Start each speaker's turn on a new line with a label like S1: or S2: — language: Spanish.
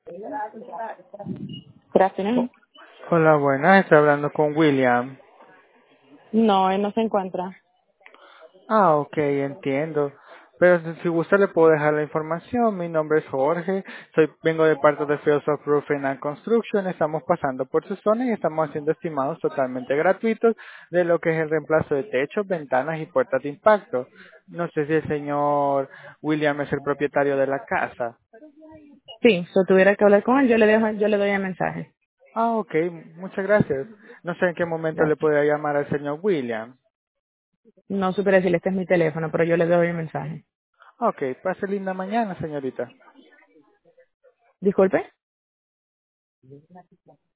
S1: Good afternoon.
S2: Hola, buenas, estoy hablando con William.
S1: No, él no se encuentra.
S2: Ah, ok, entiendo. Pero si gusta le puedo dejar la información. Mi nombre es Jorge. Vengo de parte de Fields of Roofing and Construction. Estamos pasando por su zona y estamos haciendo estimados totalmente gratuitos de lo que es el reemplazo de techos, ventanas y puertas de impacto. No sé si el señor William es el propietario de la casa.
S1: Sí, si tuviera que hablar con él, yo le doy el mensaje.
S2: Ah, ok, muchas gracias. No sé en qué momento le
S1: Gracias.
S2: podría llamar al señor William.
S1: No supiera decirle este es mi teléfono, pero yo le doy el mensaje.
S2: Ok, pase linda mañana, señorita.
S1: Disculpe.